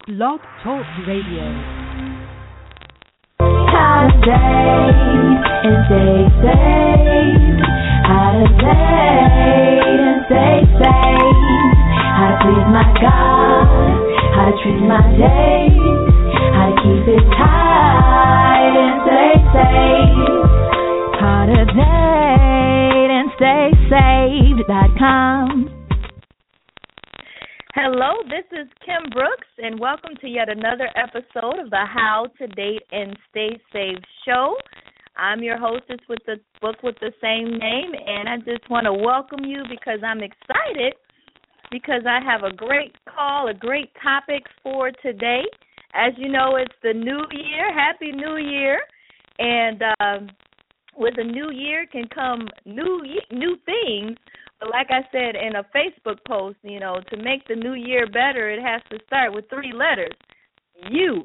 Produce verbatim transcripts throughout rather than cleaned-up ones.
Blog Talk Radio. How to date and stay safe. How to date and stay safe. How to please my God. How to treat my dates. How to keep it tight and stay safe. How to date and stay safe dot com. Hello, this is Kim Brooks, and welcome to yet another episode of the How to Date and Stay Safe show. I'm your hostess with the book with the same name, and I just want to welcome you because I'm excited because I have a great call, a great topic for today. As you know, it's the new year. Happy New Year. And um, with a new year can come new new things. But like I said in a Facebook post, you know, to make the new year better, it has to start with three letters, you.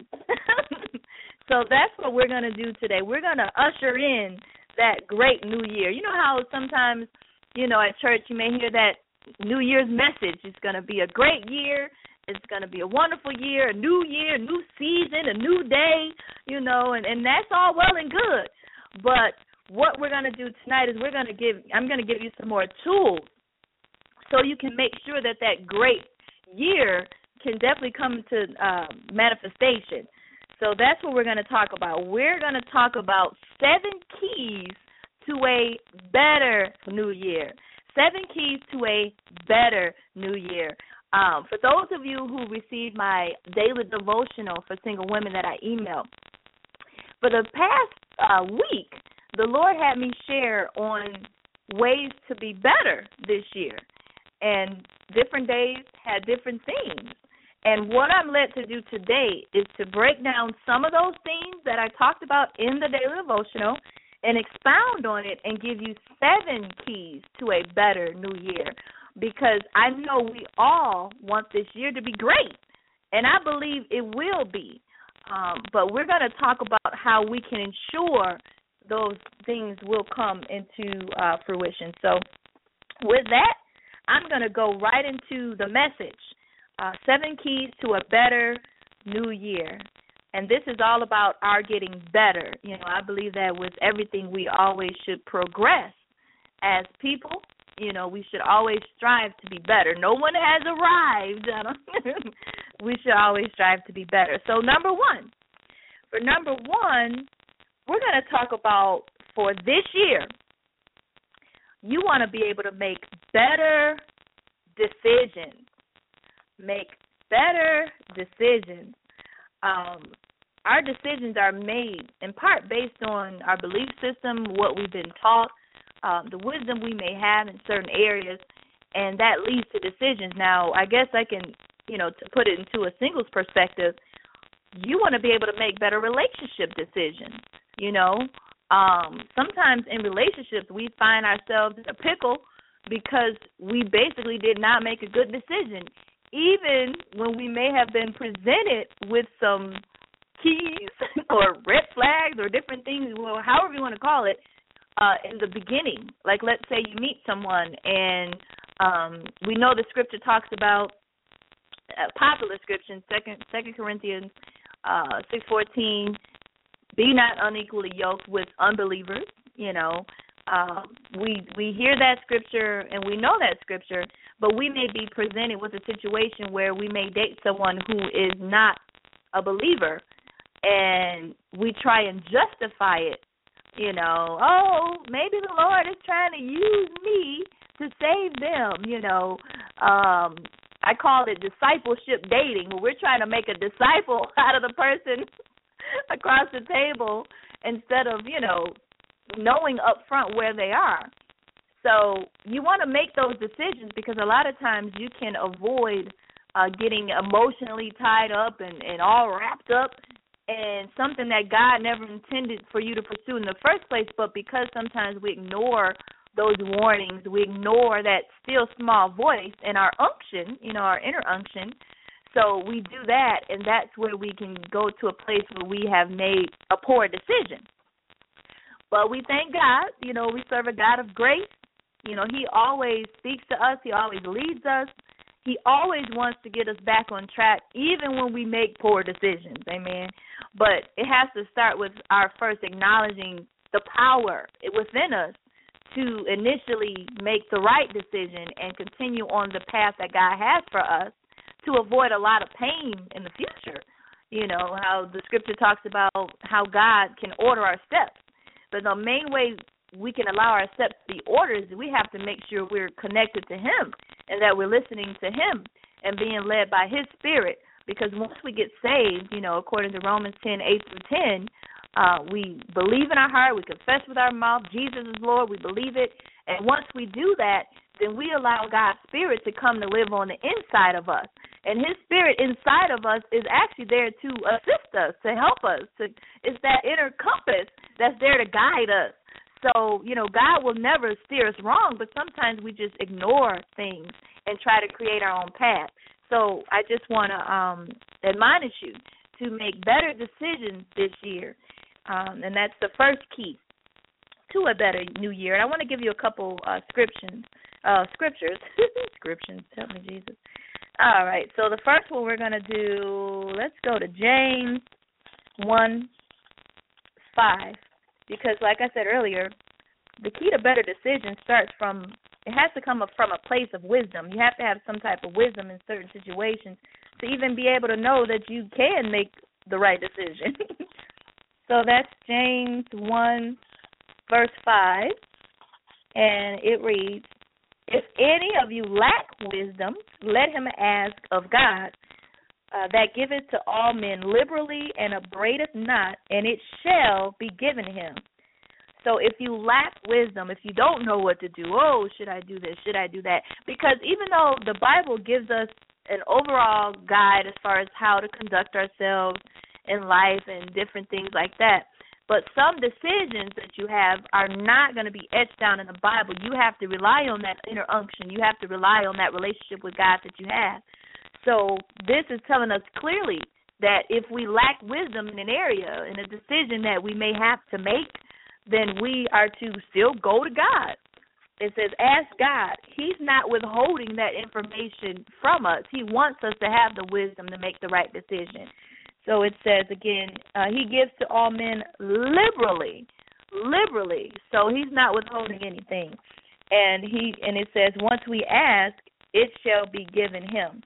So that's what we're going to do today. We're going to usher in that great new year. You know how sometimes, you know, at church you may hear that New Year's message. It's going to be a great year. It's going to be a wonderful year, a new year, a new season, a new day, you know, and, and that's all well and good. But what we're going to do tonight is we're going to give, I'm going to give you some more tools so you can make sure that that great year can definitely come to uh, manifestation. So that's what we're going to talk about. We're going to talk about seven keys to a better new year. Seven keys to a better new year. Um, for those of you who received my daily devotional for single women that I emailed, for the past uh, week, the Lord had me share on ways to be better this year. And different days had different themes. And what I'm led to do today is to break down some of those themes that I talked about in the daily devotional and expound on it and give you seven keys to a better new year. Because I know we all want this year to be great. And I believe it will be. Um, but we're going to talk about how we can ensure those things will come into uh, fruition. So with that, I'm going to go right into the message, uh, seven keys to a better new year. And this is all about our getting better. You know, I believe that with everything we always should progress as people. You know, we should always strive to be better. No one has arrived. We should always strive to be better. So number one, for number one, we're going to talk about for this year, you want to be able to make better decisions. Make better decisions. Um, our decisions are made in part based on our belief system, what we've been taught, um, the wisdom we may have in certain areas, and that leads to decisions. Now, I guess I can, you know, to put it into a singles perspective, you want to be able to make better relationship decisions. You know, um, sometimes in relationships we find ourselves in a pickle because we basically did not make a good decision, even when we may have been presented with some keys or red flags or different things, well, however you want to call it, uh, in the beginning. Like, let's say you meet someone and um, we know the scripture talks about, a popular scripture, Second Second Corinthians uh, six fourteen. Be not unequally yoked with unbelievers. You know, uh, we we hear that scripture and we know that scripture, but we may be presented with a situation where we may date someone who is not a believer, and we try and justify it. You know, oh, maybe the Lord is trying to use me to save them. You know, um, I call it discipleship dating, where we're trying to make a disciple out of the person across the table instead of, you know, knowing up front where they are. So you want to make those decisions because a lot of times you can avoid uh, getting emotionally tied up and, and all wrapped up in something that God never intended for you to pursue in the first place, but because sometimes we ignore those warnings, we ignore that still small voice in our unction, you know, our inner unction. So we do that, and that's where we can go to a place where we have made a poor decision. But we thank God, you know, we serve a God of grace. You know, he always speaks to us. He always leads us. He always wants to get us back on track, even when we make poor decisions, amen. But it has to start with our first acknowledging the power within us to initially make the right decision and continue on the path that God has for us to avoid a lot of pain in the future. You know, how the scripture talks about how God can order our steps. But the main way we can allow our steps to be ordered is we have to make sure we're connected to Him and that we're listening to Him and being led by His Spirit. Because once we get saved, you know, according to Romans ten, eight through ten, uh, we believe in our heart, we confess with our mouth, Jesus is Lord, we believe it. And once we do that, then we allow God's Spirit to come to live on the inside of us. And His Spirit inside of us is actually there to assist us, to help us. To, it's that inner compass that's there to guide us. So, you know, God will never steer us wrong, but sometimes we just ignore things and try to create our own path. So I just want to um, admonish you to make better decisions this year, um, and that's the first key to a better new year. And I want to give you a couple uh, scriptures. Uh, scriptures. Scriptures. Help me, Jesus. All right, so the first one we're going to do, let's go to James one five. Because, like I said earlier, the key to better decisions starts from, it has to come up from a place of wisdom. You have to have some type of wisdom in certain situations to even be able to know that you can make the right decision. So that's James one, verse five, and it reads, if any of you lack wisdom, let him ask of God, Uh, that giveth to all men liberally and upbraideth not, and it shall be given him. So if you lack wisdom, if you don't know what to do, oh, should I do this, should I do that? Because even though the Bible gives us an overall guide as far as how to conduct ourselves in life and different things like that, but some decisions that you have are not going to be etched down in the Bible. You have to rely on that inner unction. You have to rely on that relationship with God that you have. So this is telling us clearly that if we lack wisdom in an area, in a decision that we may have to make, then we are to still go to God. It says, ask God. He's not withholding that information from us. He wants us to have the wisdom to make the right decision. So it says, again, uh, he gives to all men liberally, liberally. So he's not withholding anything. And he and it says, once we ask, it shall be given him.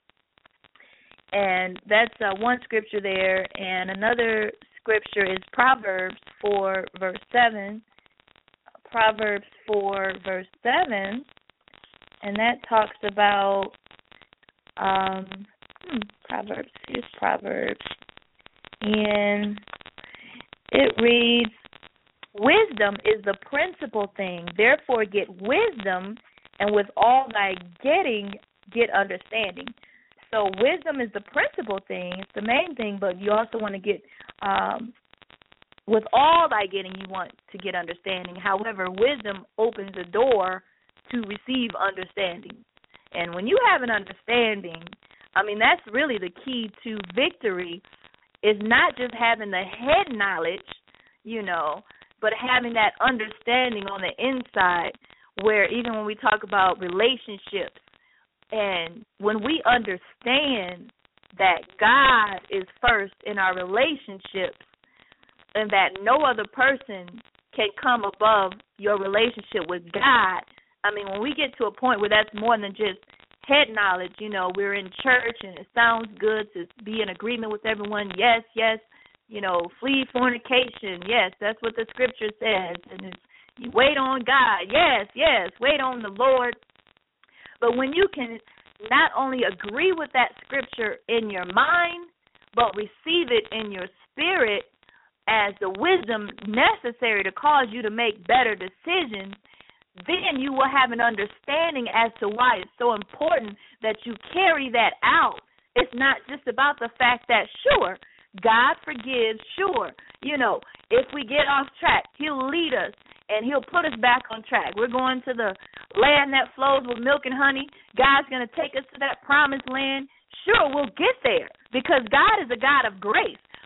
And that's uh, one scripture there. And another scripture is Proverbs four, verse seven. Proverbs four, verse seven. And that talks about, um, hmm, Proverbs, here's Proverbs. And it reads, wisdom is the principal thing. Therefore get wisdom, and with all thy getting, get understanding. So wisdom is the principal thing. It's the main thing, but you also want to get, um, with all thy getting, you want to get understanding. However, wisdom opens the door to receive understanding. And when you have an understanding, I mean, that's really the key to victory, is not just having the head knowledge, you know, but having that understanding on the inside, where even when we talk about relationships, and when we understand that God is first in our relationships and that no other person can come above your relationship with God, I mean, when we get to a point where that's more than just head knowledge, you know, we're in church and it sounds good to be in agreement with everyone, yes, yes, you know, flee fornication, yes, that's what the scripture says, and it's, you wait on God, yes, yes, wait on the Lord. But when you can not only agree with that scripture in your mind, but receive it in your spirit as the wisdom necessary to cause you to make better decisions, then you will have an understanding as to why it's so important that you carry that out. It's not just about the fact that, sure, God forgives, sure. You know, if we get off track, he'll lead us and he'll put us back on track. We're going to the land that flows with milk and honey. God's going to take us to that promised land. Sure, we'll get there because God is a God of grace.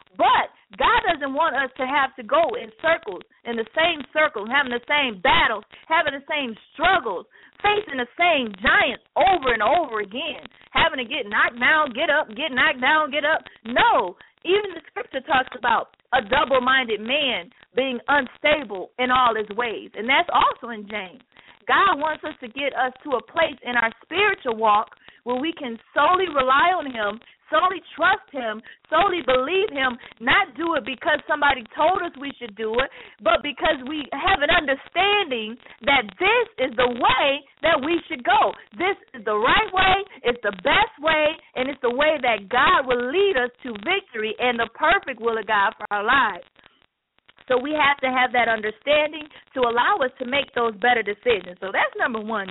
But God doesn't want us to have to go in circles, in the same circles, having the same battles, having the same struggles, facing the same giants over and over again, having to get knocked down, get up, get knocked down, get up. No, even the scripture talks about a double-minded man being unstable in all his ways, and that's also in James. God wants us to get us to a place in our spiritual walk where we can solely rely on him, solely trust him, solely believe him, not do it because somebody told us we should do it, but because we have an understanding that this is the way that we should go. This is the right way, it's the best way, and it's the way that God will lead us to victory and the perfect will of God for our lives. So we have to have that understanding to allow us to make those better decisions. So that's number one.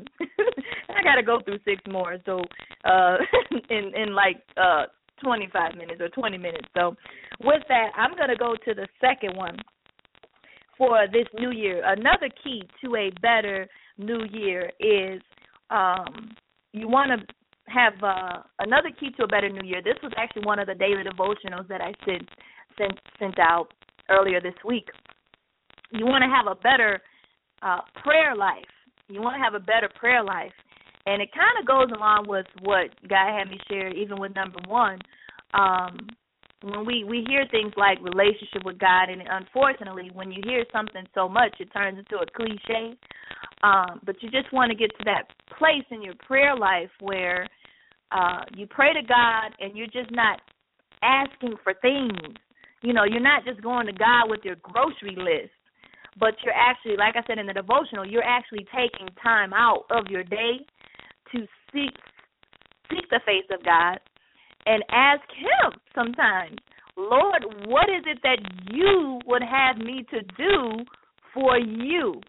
I got to go through six more. So uh, in in like uh, twenty-five minutes or twenty minutes. So with that, I'm going to go to the second one for this new year. Another key to a better new year is um, you want to have uh, another key to a better new year. This was actually one of the daily devotionals that I sent sent, sent out earlier this week. You want to have a better uh, prayer life. You want to have a better prayer life. And it kind of goes along with what God had me share, even with number one. Um, when we, we hear things like relationship with God, and unfortunately, when you hear something so much, it turns into a cliche. Um, but you just want to get to that place in your prayer life where uh, you pray to God and you're just not asking for things. You know, you're not just going to God with your grocery list, but you're actually, like I said in the devotional, you're actually taking time out of your day to seek seek the face of God and ask him sometimes, Lord, what is it that you would have me to do for you?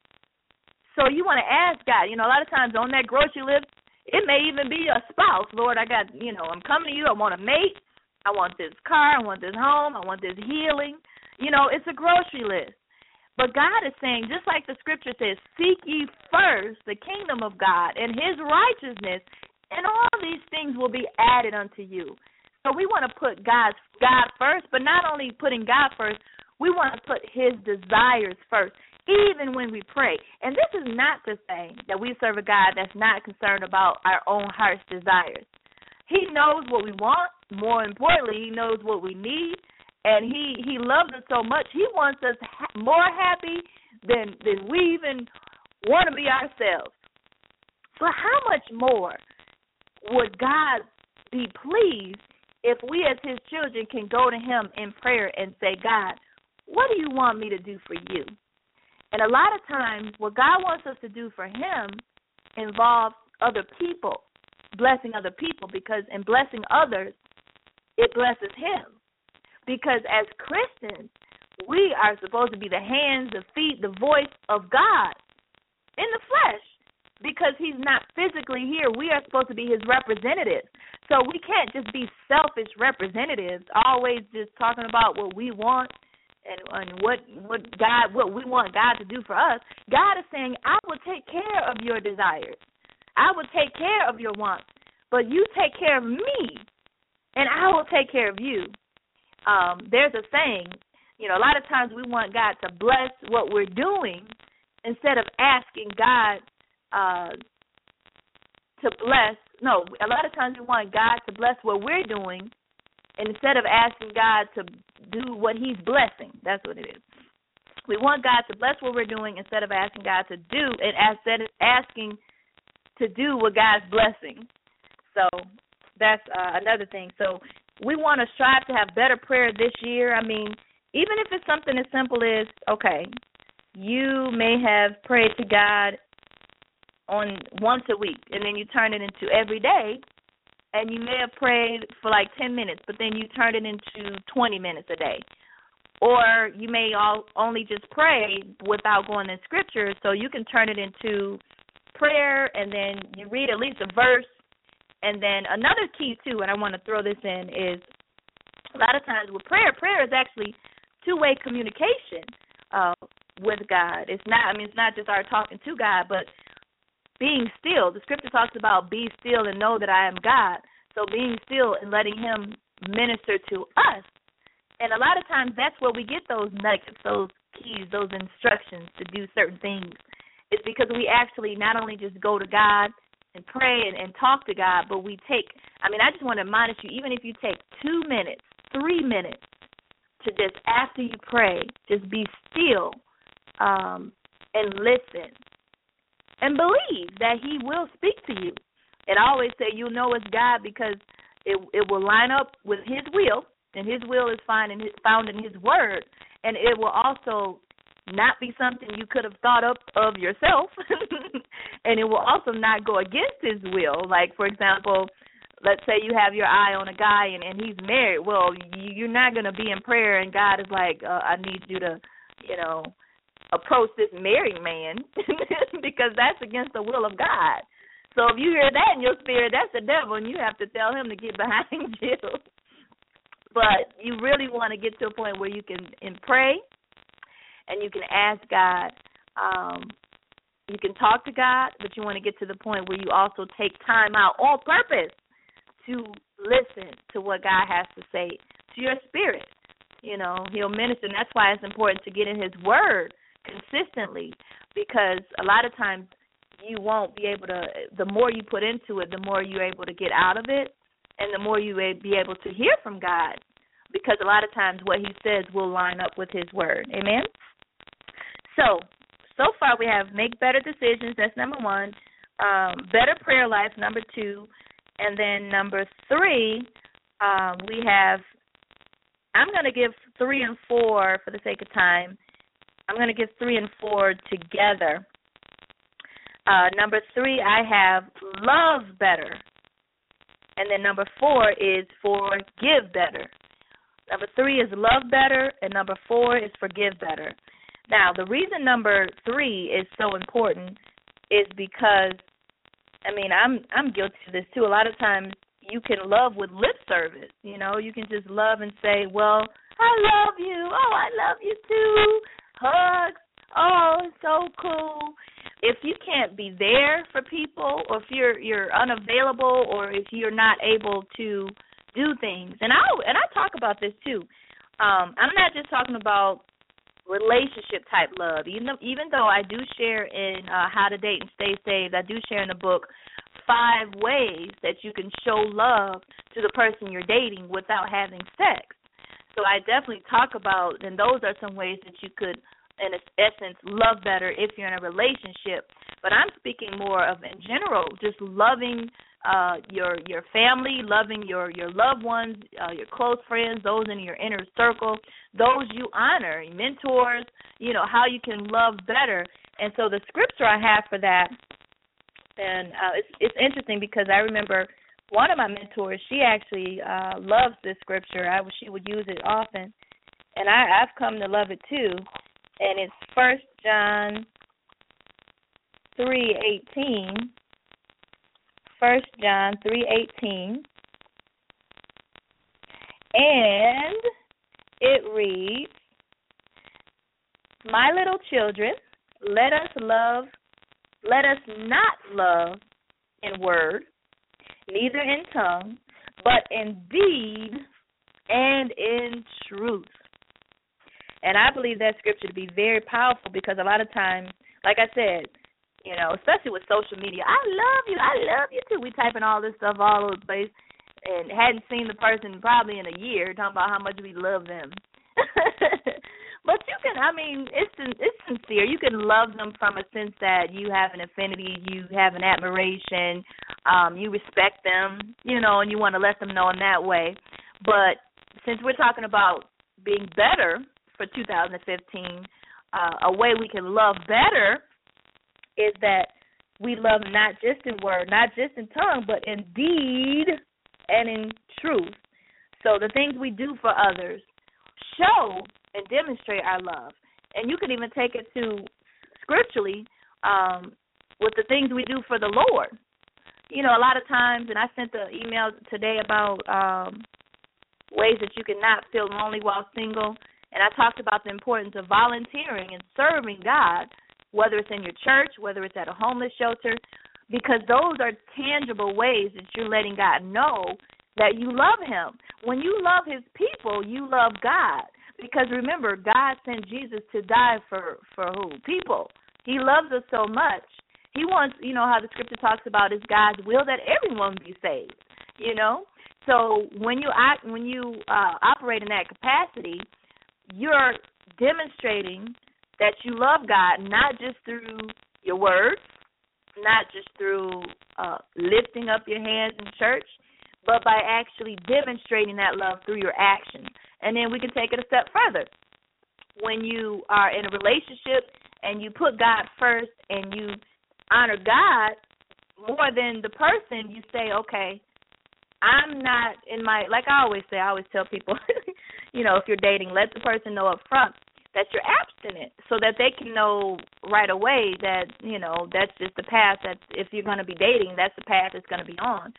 So you want to ask God. You know, a lot of times on that grocery list, it may even be a spouse. Lord, I got, you know, I'm coming to you. I want a mate. I want this car, I want this home, I want this healing. You know, it's a grocery list. But God is saying, just like the scripture says, seek ye first the kingdom of God and his righteousness, and all these things will be added unto you. So we want to put God's, God first, but not only putting God first, we want to put his desires first, even when we pray. And this is not to say that we serve a God that's not concerned about our own heart's desires. He knows what we want. More importantly, he knows what we need, and he, he loves us so much. He wants us ha- more happy than, than we even want to be ourselves. But how much more would God be pleased if we as his children can go to him in prayer and say, God, what do you want me to do for you? And a lot of times what God wants us to do for him involves other people, blessing other people, because in blessing others, it blesses him. Because as Christians, we are supposed to be the hands, the feet, the voice of God in the flesh. Because he's not physically here, we are supposed to be his representatives. So we can't just be selfish representatives, always just talking about what we want and, and what what God what we want God to do for us. God is saying, I will take care of your desires. I will take care of your wants. But you take care of me, and I will take care of you. Um, there's a saying, you know, a lot of times we want God to bless what we're doing instead of asking God uh, to bless. No, a lot of times we want God to bless what we're doing instead of asking God to do what he's blessing. That's what it is. We want God to bless what we're doing instead of asking God to do and instead of asking to do what God's blessing. So that's uh, another thing. So we want to strive to have better prayer this year. I mean, even if it's something as simple as, okay, you may have prayed to God on once a week, and then you turn it into every day, and you may have prayed for like ten minutes, but then you turn it into twenty minutes a day. Or you may all only just pray without going in scripture, so you can turn it into prayer, and then you read at least a verse. And then another key, too, and I want to throw this in, is a lot of times with prayer, prayer is actually two-way communication uh, with God. It's not, I mean, it's not just our talking to God, but being still. The scripture talks about be still and know that I am God. So being still and letting him minister to us. And a lot of times that's where we get those nuggets, those keys, those instructions to do certain things. It's because we actually not only just go to God and pray and, and talk to God, but we take, I mean, I just want to admonish you, even if you take two minutes, three minutes to just, after you pray, just be still um, and listen and believe that he will speak to you. And I always say you'll know it's God because it it will line up with his will, and his will is found in his, found in his word, and it will also not be something you could have thought up of yourself, and it will also not go against his will. Like, for example, let's say you have your eye on a guy and, and he's married. Well, you, you're not going to be in prayer and God is like, uh, I need you to, you know, approach this married man because that's against the will of God. So if you hear that in your spirit, that's the devil, and you have to tell him to get behind you. But you really want to get to a point where you can and pray, and you can ask God. Um, you can talk to God, but you want to get to the point where you also take time out on purpose to listen to what God has to say to your spirit. You know, he'll minister, and that's why it's important to get in his word consistently, because a lot of times you won't be able to, the more you put into it, the more you're able to get out of it, and the more you will be able to hear from God, because a lot of times what he says will line up with his word. Amen? So, so far we have make better decisions, that's number one, um, better prayer life, number two, and then number three, um, we have, I'm going to give three and four for the sake of time. I'm going to give three and four together. Uh, number three, I have love better. And then number four is forgive better. Number three is love better, and number four is forgive better. Now, the reason number three is so important is because, I mean, I'm I'm guilty of this too. A lot of times you can love with lip service. You know, you can just love and say, well, I love you. Oh, I love you too. Hugs. Oh, it's so cool. If you can't be there for people, or if you're you're unavailable, or if you're not able to do things, and I and I talk about this too. Um, I'm not just talking about relationship type love. Even though, even though I do share in uh, How to Date and Stay Saved, I do share in the book five ways that you can show love to the person you're dating without having sex. So I definitely talk about, and those are some ways that you could, in essence, love better if you're in a relationship. But I'm speaking more of, in general, just loving uh, your your family, loving your, your loved ones, uh, your close friends, those in your inner circle, those you honor, your mentors, you know, how you can love better. And so the scripture I have for that, and uh, it's, it's interesting because I remember one of my mentors, she actually uh, loves this scripture. I She would use it often, and I, I've come to love it too. And it's First John three eighteen. First John three eighteen, and it reads, "My little children, let us love, let us not love in word, neither in tongue, but in deed and in truth." And I believe that scripture to be very powerful because a lot of times, like I said, you know, especially with social media, I love you, I love you too. We typing all this stuff all over the place and hadn't seen the person probably in a year talking about how much we love them. But you can, I mean, it's it's sincere. You can love them from a sense that you have an affinity, you have an admiration, um, you respect them, you know, and you want to let them know in that way. But since we're talking about being better for two thousand fifteen, uh, a way we can love better is that we love not just in word, not just in tongue, but in deed and in truth. So the things we do for others show and demonstrate our love. And you can even take it to scripturally um, with the things we do for the Lord. You know, a lot of times, and I sent the email today about um, ways that you cannot feel lonely while single, and I talked about the importance of volunteering and serving God, whether it's in your church, whether it's at a homeless shelter, because those are tangible ways that you're letting God know that you love him. When you love his people, you love God. Because remember, God sent Jesus to die for, for who? People. He loves us so much. He wants, you know, how the scripture talks about it's God's will that everyone be saved, you know. So when you act, when you uh, operate in that capacity, you're demonstrating that you love God, not just through your words, not just through uh, lifting up your hands in church, but by actually demonstrating that love through your actions. And then we can take it a step further. When you are in a relationship and you put God first and you honor God more than the person, you say, okay, I'm not in my, like I always say, I always tell people, you know, if you're dating, let the person know up front that you're abstinent so that they can know right away that, you know, that's just the path that if you're going to be dating, that's the path it's going to be on.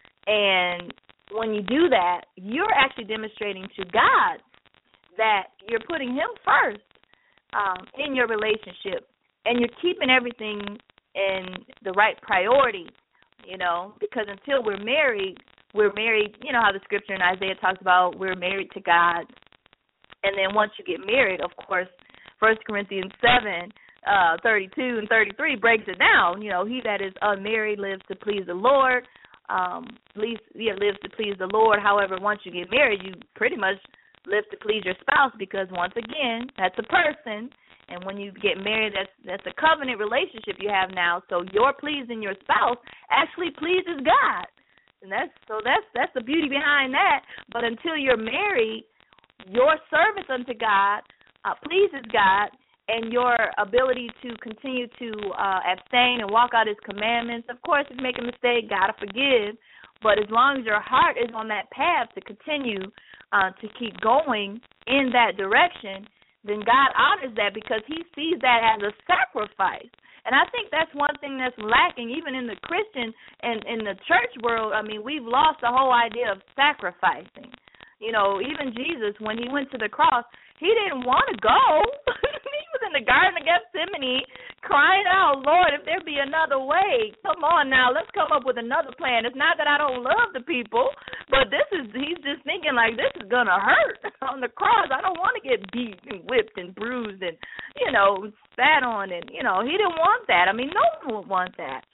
And when you do that, you're actually demonstrating to God that you're putting him first um, in your relationship, and you're keeping everything in the right priority, you know, because until we're married, we're married, you know how the scripture in Isaiah talks about we're married to God. And then once you get married, of course, First Corinthians seven, uh, thirty-two and thirty-three breaks it down. You know, he that is unmarried lives to please the Lord. Um, lives, yeah, lives to please the Lord. However, once you get married, you pretty much live to please your spouse because, once again, that's a person. And when you get married, that's that's a covenant relationship you have now. So your pleasing your spouse actually pleases God. And that's so that's that's the beauty behind that. But until you're married, your service unto God uh, pleases God, and your ability to continue to uh, abstain and walk out his commandments. Of course, if you make a mistake, God will forgive. But as long as your heart is on that path to continue uh, to keep going in that direction, then God honors that because he sees that as a sacrifice. And I think that's one thing that's lacking even in the Christian and in the church world. I mean, we've lost the whole idea of sacrificing. You know, even Jesus, when he went to the cross, he didn't want to go. He was in the Garden of Gethsemane crying out, Lord, if there be another way, come on now, let's come up with another plan. It's not that I don't love the people, but this is, he's just thinking like this is going to hurt on the cross. I don't want to get beat and whipped and bruised and, you know, spat on. And, you know, he didn't want that. I mean, no one would want that.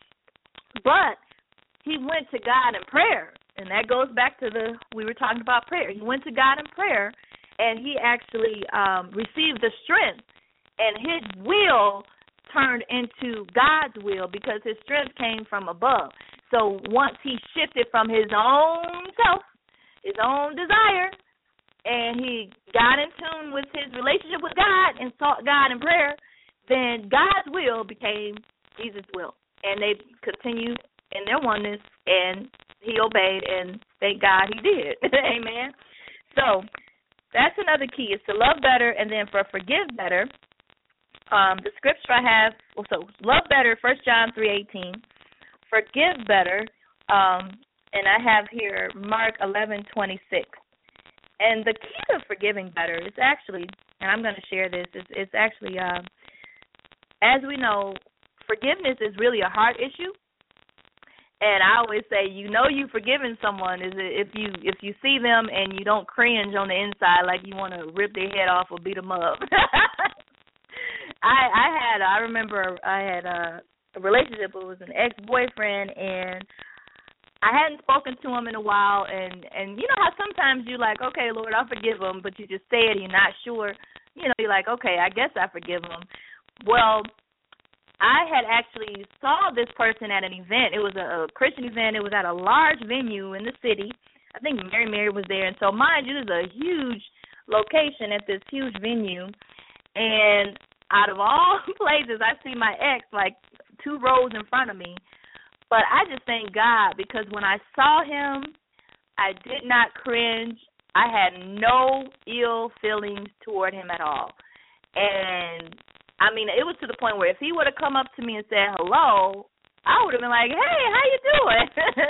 But he went to God in prayer. And that goes back to the, we were talking about prayer. He went to God in prayer, and he actually um, received the strength, and his will turned into God's will because his strength came from above. So once he shifted from his own self, his own desire, and he got in tune with his relationship with God and sought God in prayer, then God's will became Jesus' will. And they continued in their oneness, and he obeyed, and thank God he did. Amen. So that's another key, is to love better, and then for forgive better. Um, the scripture I have, so love better, First John three eighteen. Forgive better, um, and I have here Mark eleven twenty-six. And the key to forgiving better is actually, and I'm going to share this, it's, it's actually, uh, as we know, forgiveness is really a heart issue. And I always say, you know, you forgiving someone is if you if you see them and you don't cringe on the inside like you want to rip their head off or beat them up. I I had I remember I had a, a relationship. It was an ex-boyfriend, and I hadn't spoken to him in a while. And and you know how sometimes you're like, okay, Lord, I'll forgive him, but you just say it, you're not sure. You know, you're like, okay, I guess I forgive him. Well, I had actually saw this person at an event. It was a, a Christian event. It was at a large venue in the city. I think Mary Mary was there. And so, mind you, this is a huge location at this huge venue. And out of all places, I see my ex like two rows in front of me. But I just thank God because when I saw him, I did not cringe. I had no ill feelings toward him at all. And I mean, it was to the point where if he would have come up to me and said hello, I would have been like, hey, how you doing?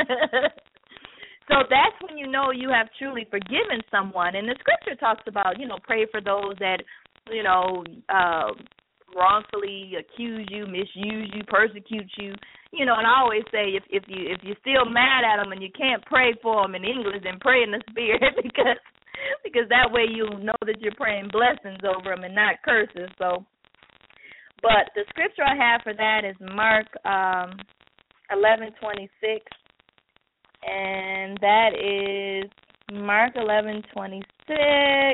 So that's when you know you have truly forgiven someone. And the scripture talks about, you know, pray for those that, you know, uh, wrongfully accuse you, misuse you, persecute you. You know, and I always say if if you if you're still mad at them and you can't pray for them in English, then pray in the Spirit because because that way you'll know that you're praying blessings over them and not curses. So, but the scripture I have for that is Mark um, eleven twenty-six, and that is Mark eleven twenty-six.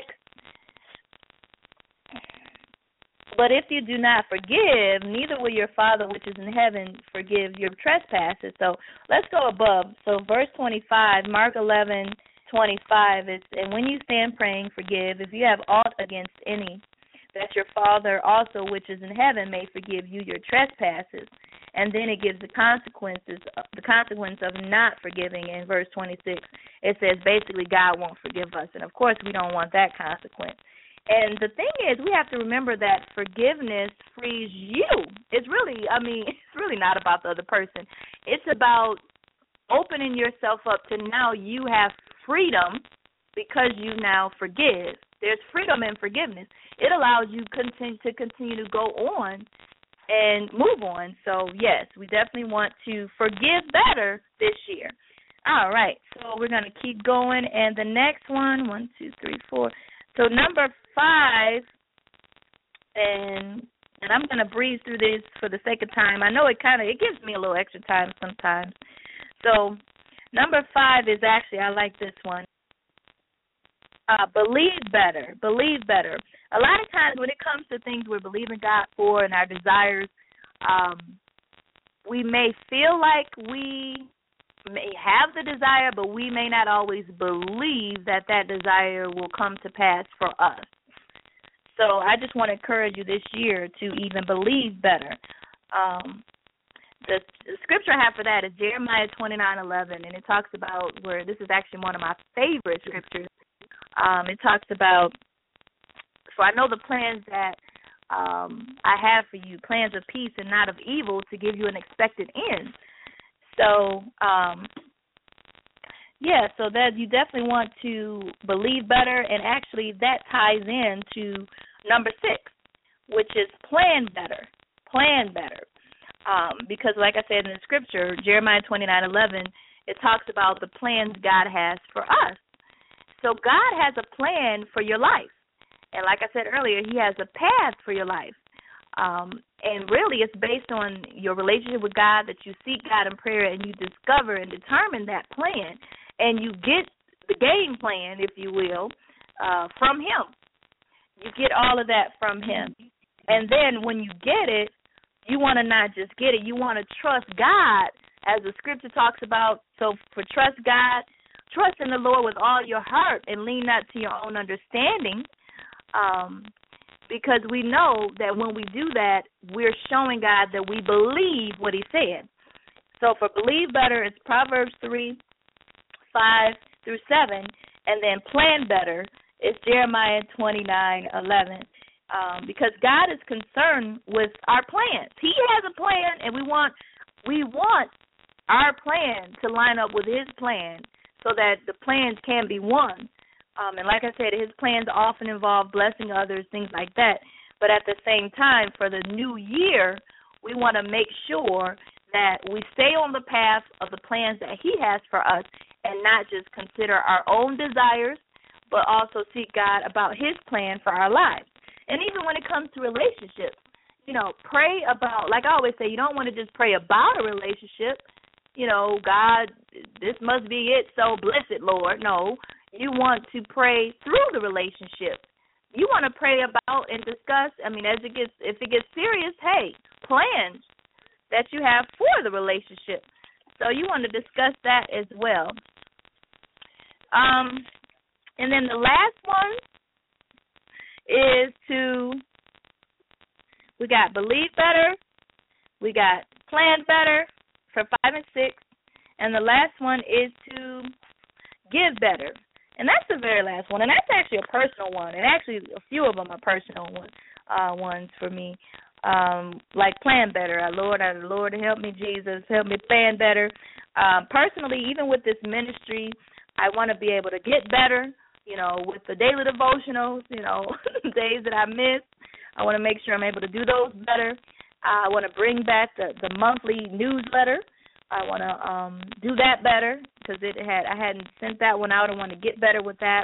But if you do not forgive, neither will your Father which is in heaven forgive your trespasses. So let's go above. So verse twenty-five, Mark eleven twenty-five, is, and when you stand praying, forgive if you have aught against any, that your Father also which is in heaven may forgive you your trespasses. And then it gives the consequences, the consequence of not forgiving in verse twenty-six. It says basically God won't forgive us. And, of course, we don't want that consequence. And the thing is, we have to remember that forgiveness frees you. It's really, I mean, it's really not about the other person. It's about opening yourself up to now you have freedom because you now forgive. There's freedom in forgiveness. It allows you continue to continue to go on and move on. So, yes, we definitely want to forgive better this year. All right, so we're going to keep going. And the next one, one, two, three, four. So number five, and and I'm going to breeze through this for the sake of time. I know it kind of, it gives me a little extra time sometimes. So number five is actually, I like this one. Uh, believe better, believe better. A lot of times when it comes to things we're believing God for and our desires, um, we may feel like we may have the desire, but we may not always believe that that desire will come to pass for us. So I just want to encourage you this year to even believe better. Um, the, the scripture I have for that is Jeremiah twenty-nine eleven, and it talks about where this is actually one of my favorite scriptures. Um, it talks about, for I know the plans that um, I have for you, plans of peace and not of evil, to give you an expected end. So, um, yeah, so that you definitely want to believe better, and actually that ties in to number six, which is plan better, plan better. Um, because like I said in the scripture, Jeremiah twenty-nine eleven, it talks about the plans God has for us. So God has a plan for your life. And like I said earlier, he has a path for your life. Um, and really it's based on your relationship with God, that you seek God in prayer and you discover and determine that plan. And you get the game plan, if you will, uh, from him. You get all of that from him. And then when you get it, you want to not just get it. You want to trust God, as the scripture talks about. So for trust God, trust in the Lord with all your heart and lean not to your own understanding, um, because we know that when we do that, we're showing God that we believe what he said. So for believe better, it's Proverbs three, five through seven, and then plan better, it's Jeremiah twenty-nine eleven. Um, because God is concerned with our plans. He has a plan, and we want we want our plan to line up with his plan so that the plans can be won. Um, and like I said, his plans often involve blessing others, things like that. But at the same time, for the new year, we want to make sure that we stay on the path of the plans that he has for us and not just consider our own desires, but also seek God about his plan for our lives. And even when it comes to relationships, you know, pray about, like I always say, you don't want to just pray about a relationship. You know, God, this must be it, so bless it, Lord. No, you want to pray through the relationship. You want to pray about and discuss, I mean, as it gets, if it gets serious, hey, plans that you have for the relationship. So you want to discuss that as well. Um, and then the last one is to, we got believe better, we got plan better for five and six, and the last one is to give better. And that's the very last one, and that's actually a personal one, and actually a few of them are personal one, uh, ones for me, um, like plan better. Our Lord, our Lord, help me, Jesus, help me plan better. Um, personally, even with this ministry, I want to be able to get better. You know, with the daily devotionals, you know, days that I miss, I want to make sure I'm able to do those better. I want to bring back the, the monthly newsletter. I want to um, do that better because it had I hadn't sent that one out. I want to get better with that.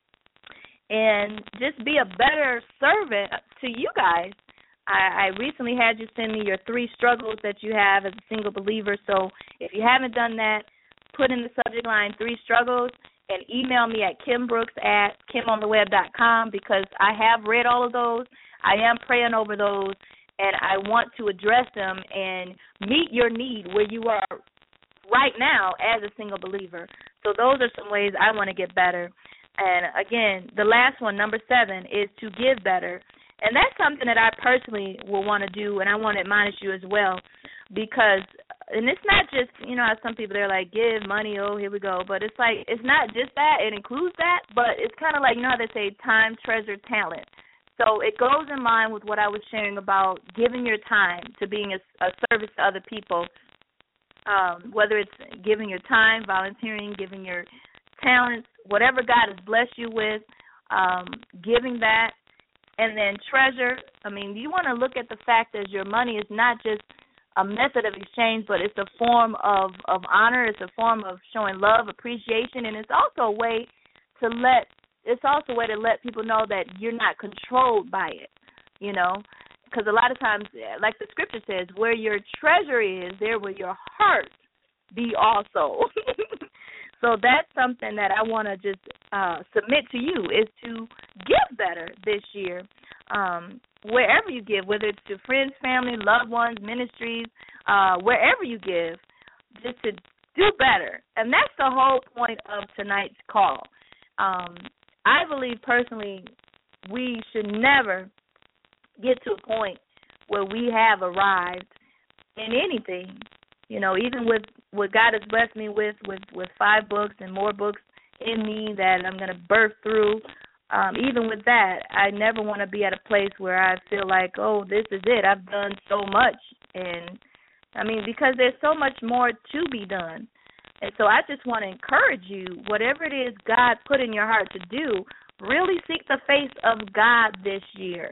And just be a better servant to you guys. I, I recently had you send me your three struggles that you have as a single believer. So if you haven't done that, put in the subject line three struggles and email me at kimbrooks at kimontheweb dot com because I have read all of those. I am praying over those, and I want to address them and meet your need where you are right now as a single believer. So those are some ways I want to get better. And, again, the last one, number seven, is to give better. And that's something that I personally will want to do, and I want to admonish you as well because, and it's not just, you know, some people, they're like, give money, oh, here we go. But it's like, it's not just that. It includes that, but it's kind of like, you know how they say time, treasure, talent. So it goes in line with what I was sharing about giving your time to being a, a service to other people, um, whether it's giving your time, volunteering, giving your talents, whatever God has blessed you with, um, giving that. And then treasure, I mean, you want to look at the fact that your money is not just a method of exchange, but it's a form of, of honor. It's a form of showing love, appreciation, and it's also a way to let it's also a way to let people know that you're not controlled by it, you know, because a lot of times, like the scripture says, where your treasure is, there will your heart be also. So that's something that I want to just uh, submit to you is to give better this year, um, wherever you give, whether it's to friends, family, loved ones, ministries, uh, wherever you give, just to do better. And that's the whole point of tonight's call. Um, I believe personally we should never get to a point where we have arrived in anything. You know, even with what God has blessed me with, with, with five books and more books in me that I'm going to birth through, um, even with that, I never want to be at a place where I feel like, oh, this is it. I've done so much. And, I mean, because there's so much more to be done. And so I just want to encourage you, whatever it is God put in your heart to do, really seek the face of God this year.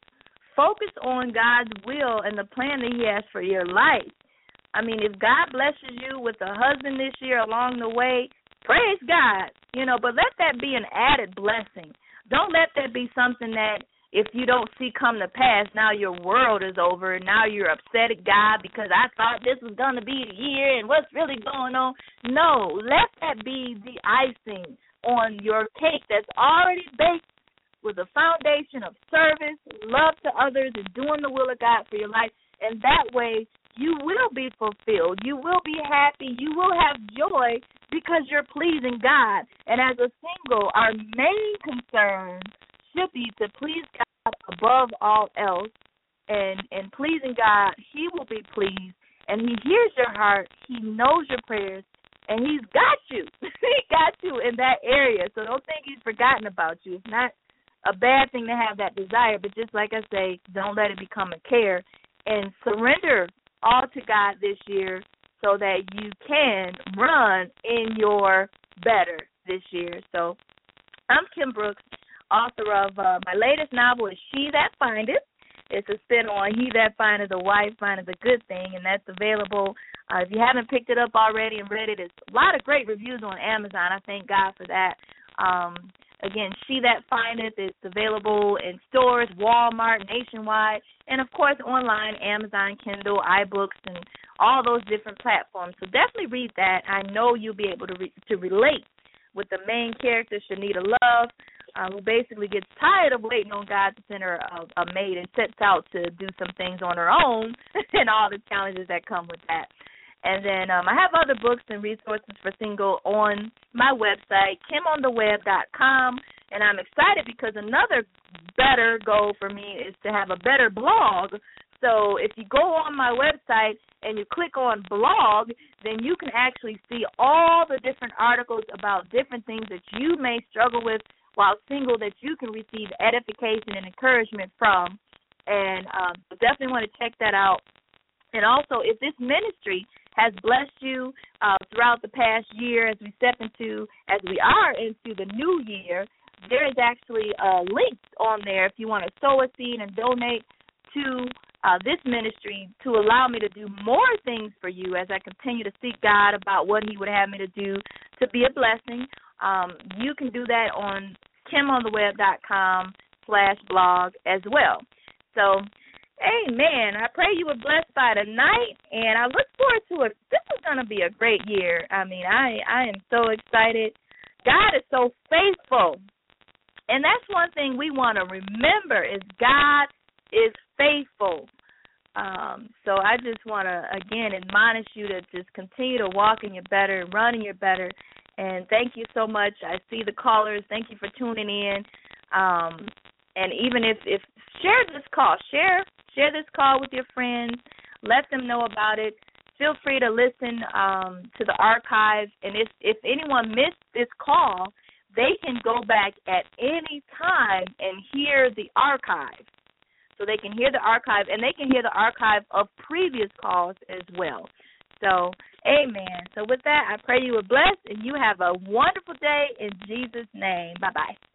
Focus on God's will and the plan that he has for your life. I mean, if God blesses you with a husband this year along the way, praise God, you know, but let that be an added blessing. Don't let that be something that if you don't see come to pass, now your world is over and now you're upset at God because I thought this was going to be the year and what's really going on. No, let that be the icing on your cake that's already baked with a foundation of service, love to others, and doing the will of God for your life. And that way, you will be fulfilled. You will be happy. You will have joy because you're pleasing God. And as a single, our main concern should be to please God above all else. And, and pleasing God, he will be pleased. And he hears your heart. He knows your prayers. And he's got you. He got you in that area. So don't think he's forgotten about you. It's not a bad thing to have that desire. But just like I say, don't let it become a care. And surrender all to God this year so that you can run in your better this year. So I'm Kim Brooks, author of uh, my latest novel is She That Findeth. It's a spin on He That Findeth a Wife, Findeth a Good Thing, and that's available. Uh, if you haven't picked it up already and read it, it's a lot of great reviews on Amazon. I thank God for that. Um, Again, She That Findeth is available in stores, Walmart, nationwide, and, of course, online, Amazon, Kindle, iBooks, and all those different platforms. So definitely read that. I know you'll be able to re- to relate with the main character, Shanita Love, uh, who basically gets tired of waiting on God to send her a, a mate and sets out to do some things on her own and all the challenges that come with that. And then um, I have other books and resources for single on my website, kim on the web dot com. And I'm excited because another better goal for me is to have a better blog. So if you go on my website and you click on blog, then you can actually see all the different articles about different things that you may struggle with while single that you can receive edification and encouragement from. And um, definitely want to check that out. And also, if this ministry has blessed you uh, throughout the past year as we step into, as we are into the new year, there is actually a link on there if you want to sow a seed and donate to uh, this ministry to allow me to do more things for you as I continue to seek God about what he would have me to do to be a blessing. Um, you can do that on kimontheweb.com slash blog as well. So, amen. I pray you were blessed by tonight, and I look forward to it. This is going to be a great year. I mean, I, I am so excited. God is so faithful. And that's one thing we want to remember is God is faithful. Um, so I just want to, again, admonish you to just continue to walk in your better, run in your better. And thank you so much. I see the callers. Thank you for tuning in. Um, and even if, if share this call, share share this call with your friends. Let them know about it. Feel free to listen um, to the archive. And if, if anyone missed this call, they can go back at any time and hear the archive. So they can hear the archive, and they can hear the archive of previous calls as well. So, amen. So with that, I pray you are blessed, and you have a wonderful day in Jesus' name. Bye-bye.